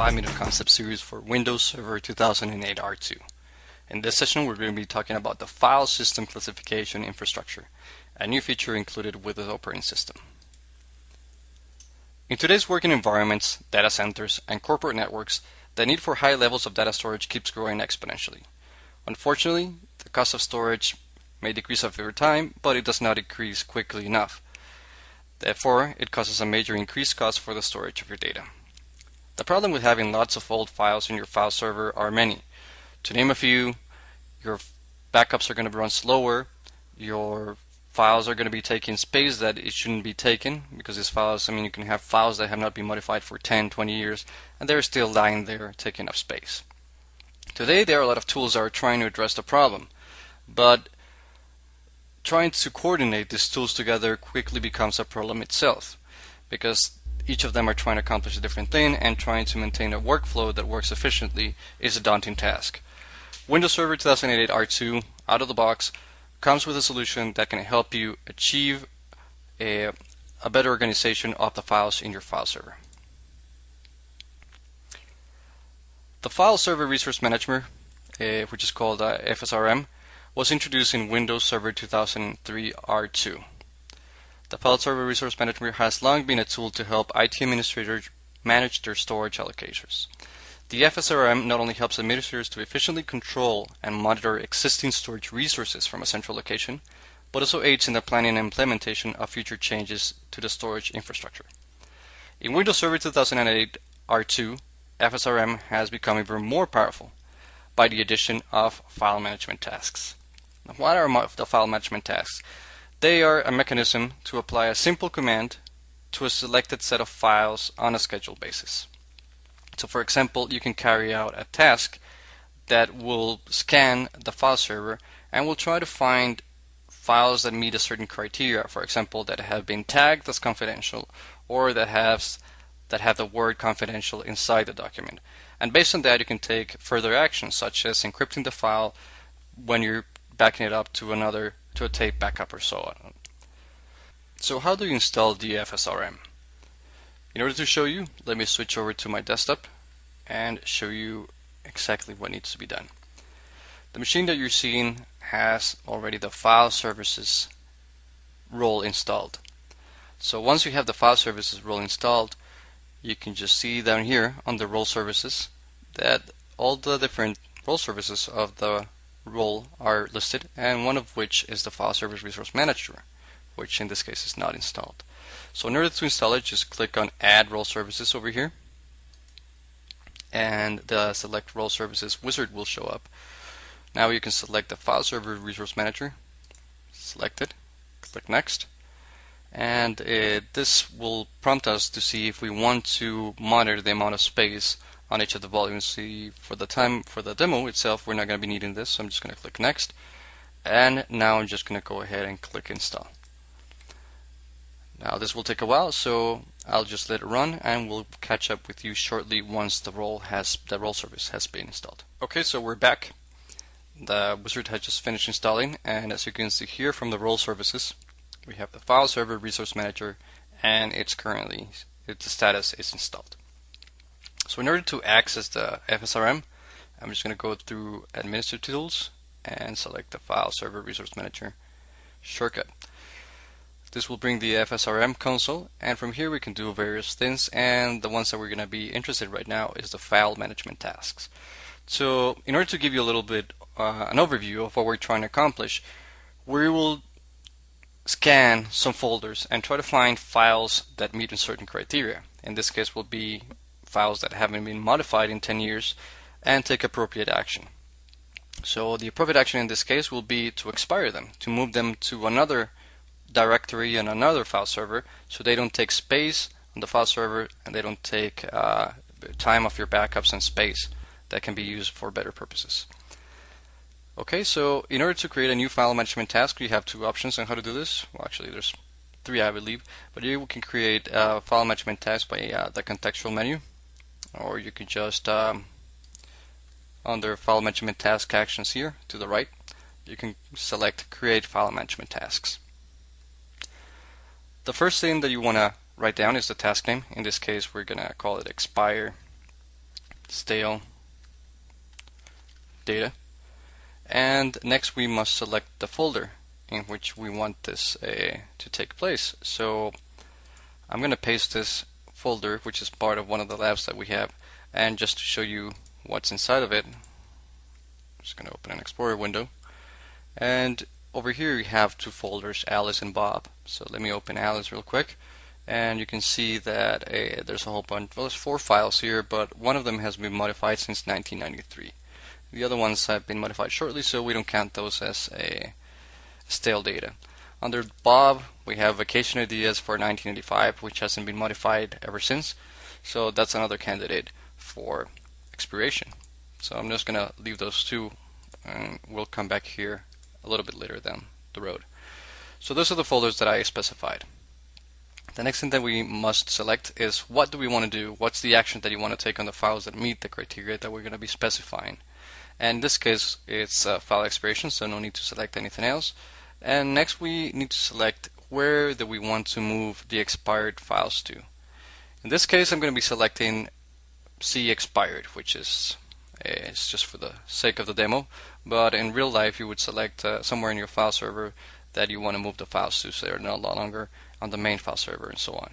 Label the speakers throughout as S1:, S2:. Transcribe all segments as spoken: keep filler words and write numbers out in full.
S1: five minute concept series for Windows Server two thousand eight R two. In this session, we're going to be talking about the File System Classification Infrastructure, a new feature included with the operating system. In today's working environments, data centers, and corporate networks, the need for high levels of data storage keeps growing exponentially. Unfortunately, the cost of storage may decrease over time, but it does not decrease quickly enough. Therefore, it causes a major increased cost for the storage of your data. The problem with having lots of old files in your file server are many. To name a few, your backups are going to run slower, your files are going to be taking space that it shouldn't be taken, because these files, I mean, you can have files that have not been modified for ten, twenty years, and they're still lying there taking up space. Today, there are a lot of tools that are trying to address the problem, but trying to coordinate these tools together quickly becomes a problem itself, because each of them are trying to accomplish a different thing, and trying to maintain a workflow that works efficiently is a daunting task. Windows Server two thousand eight R two, out of the box, comes with a solution that can help you achieve a, a better organization of the files in your file server. The File Server Resource Manager, uh, which is called uh, F S R M, was introduced in Windows Server two thousand three R two. The File Server Resource Manager has long been a tool to help I T administrators manage their storage allocations. The F S R M not only helps administrators to efficiently control and monitor existing storage resources from a central location, but also aids in the planning and implementation of future changes to the storage infrastructure. In Windows Server two thousand eight R two, F S R M has become even more powerful by the addition of file management tasks. Now, what are the file management tasks? They are a mechanism to apply a simple command to a selected set of files on a scheduled basis. So, for example, you can carry out a task that will scan the file server and will try to find files that meet a certain criteria, for example, that have been tagged as confidential, or that have that have the word confidential inside the document. And based on that, you can take further actions, such as encrypting the file when you're backing it up to another to a tape backup or so on. So how do you install the F S R M? In order to show you, let me switch over to my desktop and show you exactly what needs to be done. The machine that you're seeing has already the file services role installed. So once you have the file services role installed, you can just see down here on the role services that all the different role services of the role are listed, and one of which is the File Service Resource Manager, which in this case is not installed. So in order to install it, just click on Add Role Services over here, and the Select Role Services wizard will show up. Now you can select the File Server Resource Manager, select it, click Next, and it, this will prompt us to see if we want to monitor the amount of space on each of the volumes. See, for the time for the demo itself, we're not going to be needing this, so I'm just going to click Next, and now I'm just going to go ahead and click Install. Now this will take a while, so I'll just let it run, and we'll catch up with you shortly once the role has the role service has been installed. Okay, so we're back. The wizard has just finished installing, and as you can see here from the role services, we have the File Server Resource Manager, and it's currently its status is installed. So in order to access the F S R M, I'm just going to go through Administrative Tools and select the File Server Resource Manager shortcut. This will bring the F S R M console, and from here we can do various things, and the ones that we're going to be interested in right now is the file management tasks. So in order to give you a little bit uh, an overview of what we're trying to accomplish, we will scan some folders and try to find files that meet a certain criteria. In this case will be files that haven't been modified in ten years, and take appropriate action. So the appropriate action in this case will be to expire them, to move them to another directory and another file server, so they don't take space on the file server and they don't take uh, time of your backups and space that can be used for better purposes. Okay, so in order to create a new file management task, you have two options on how to do this. Well, actually there's three, I believe, but you can create a file management task by uh, the contextual menu, or you can just um, under file management task actions here to the right, you can select create file management tasks. The first thing that you want to write down is the task name. In this case, we're going to call it expire stale data. And next we must select the folder in which we want this uh, to take place. So I'm going to paste this folder, which is part of one of the labs that we have, and just to show you what's inside of it, I'm just going to open an Explorer window, and over here you have two folders, Alice and Bob. So let me open Alice real quick, and you can see that uh, there's a whole bunch, well, there's four files here, but one of them has been modified since nineteen ninety-three. The other ones have been modified shortly, so we don't count those as a stale data. Under Bob, we have vacation ideas for nineteen eighty-five, which hasn't been modified ever since. So that's another candidate for expiration. So I'm just going to leave those two, and we'll come back here a little bit later down the road. So those are the folders that I specified. The next thing that we must select is what do we want to do? What's the action that you want to take on the files that meet the criteria that we're going to be specifying? And in this case, it's uh, file expiration, so no need to select anything else. And next we need to select where do we want to move the expired files to. In this case, I'm going to be selecting C expired, which is uh, it's just for the sake of the demo. But in real life, you would select uh, somewhere in your file server that you want to move the files to, so they're no longer on the main file server, and so on.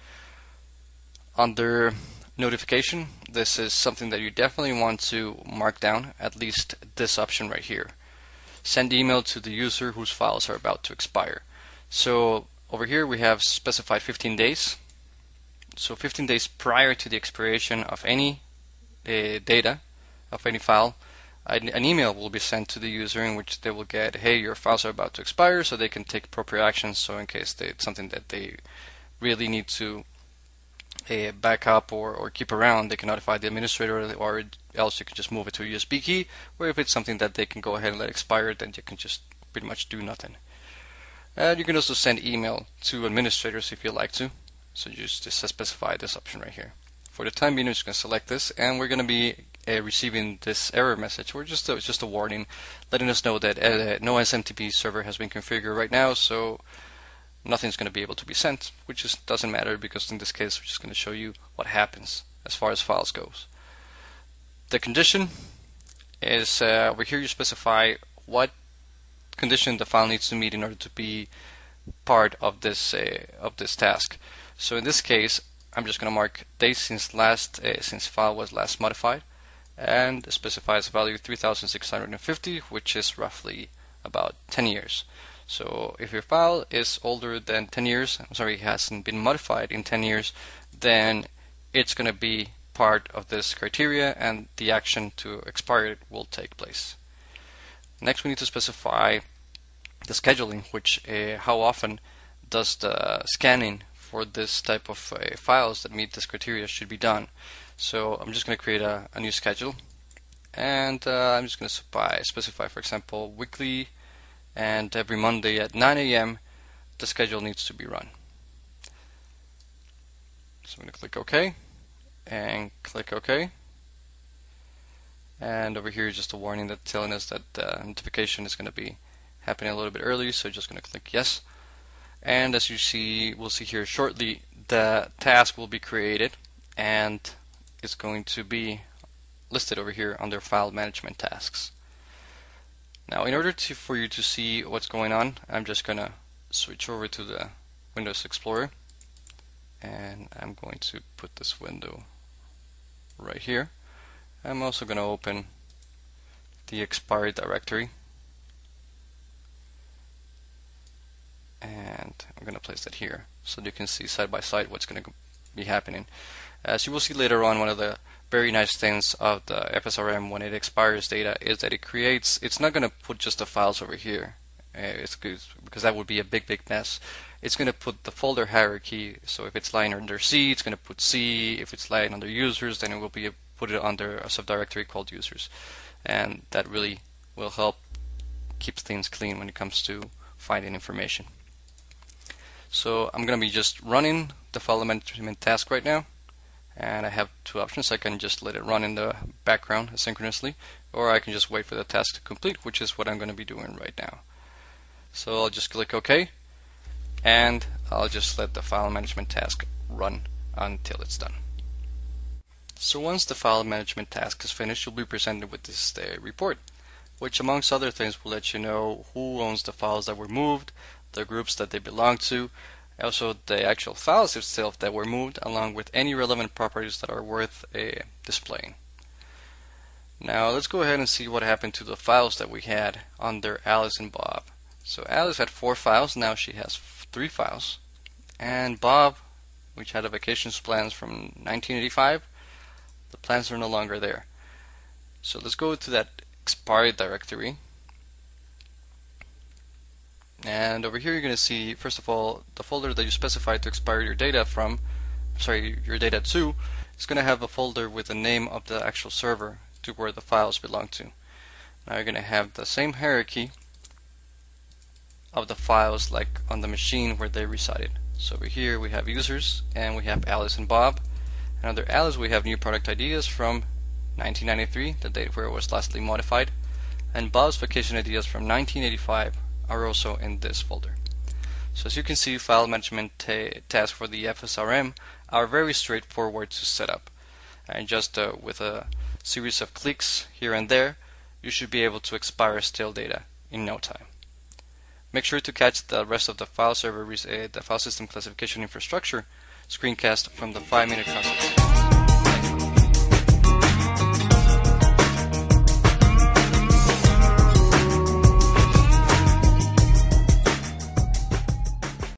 S1: Under notification, this is something that you definitely want to mark down, at least this option right here. Send email to the user whose files are about to expire. So over here we have specified fifteen days. So fifteen days prior to the expiration of any uh, data, of any file, an email will be sent to the user in which they will get, hey, your files are about to expire, so they can take appropriate actions. So in case they, it's something that they really need to uh, back up or, or keep around, they can notify the administrator, or else you can just move it to a U S B key. Or if it's something that they can go ahead and let expire, then you can just pretty much do nothing. And you can also send email to administrators if you like to. So just, just specify this option right here. For the time being, I'm just going to select this, and we're going to be uh, receiving this error message, or just a, just a warning, letting us know that uh, no S M T P server has been configured right now, so nothing's going to be able to be sent, which just doesn't matter because in this case, we're just going to show you what happens as far as files goes. The condition is uh, over here. You specify what condition the file needs to meet in order to be part of this uh, of this task. So in this case, I'm just going to mark days since last uh, since file was last modified, and specifies value three thousand six hundred fifty, which is roughly about ten years. So if your file is older than ten years, I'm sorry, it hasn't been modified in ten years, then it's going to be part of this criteria, and the action to expire it will take place. Next, we need to specify the scheduling, which uh, how often does the scanning for this type of uh, files that meet this criteria should be done. So I'm just going to create a, a new schedule, and uh, I'm just going to specify, for example, weekly, and every Monday at nine A M the schedule needs to be run. So I'm going to click OK, and click OK. And over here is just a warning that telling us that the uh, notification is going to be happening a little bit early, so just going to click yes. And as you see, we'll see here shortly, the task will be created, and it's going to be listed over here under File Management Tasks. Now, in order to, for you to see what's going on, I'm just going to switch over to the Windows Explorer, and I'm going to put this window right here. I'm also going to open the expired directory, and I'm going to place that here so that you can see side by side what's going to be happening. As you will see later on, one of the very nice things of the F S R M when it expires data is that it creates, it's not going to put just the files over here, uh, it's good, because that would be a big big mess. It's going to put the folder hierarchy, so if it's lying under C, it's going to put C. If it's lying under users, then it will be put it under a subdirectory called users, and that really will help keep things clean when it comes to finding information. So I'm going to be just running the file management task right now, and I have two options. I can just let it run in the background asynchronously, or I can just wait for the task to complete, which is what I'm going to be doing right now. So I'll just click OK, and I'll just let the file management task run until it's done. So once the file management task is finished, you'll be presented with this uh, report, which amongst other things will let you know who owns the files that were moved, the groups that they belong to, also the actual files itself that were moved, along with any relevant properties that are worth uh, displaying. Now let's go ahead and see what happened to the files that we had under Alice and Bob. So Alice had four files, now she has three files. And Bob, which had a vacations plans from nineteen eighty-five, the plans are no longer there. So let's go to that expired directory. And over here you're going to see, first of all, the folder that you specified to expire your data from, sorry, your data to, is going to have a folder with the name of the actual server to where the files belong to. Now you're going to have the same hierarchy of the files like on the machine where they resided. So over here we have users and we have Alice and Bob. And under Alice we have new product ideas from nineteen ninety-three, the date where it was lastly modified. And Bob's vacation ideas from nineteen eighty-five are also in this folder. So as you can see, file management ta tasks for the F S R M are very straightforward to set up. And just uh, with a series of clicks here and there, you should be able to expire stale data in no time. Make sure to catch the rest of the file server, uh, the file system classification infrastructure screencast from the five minute process.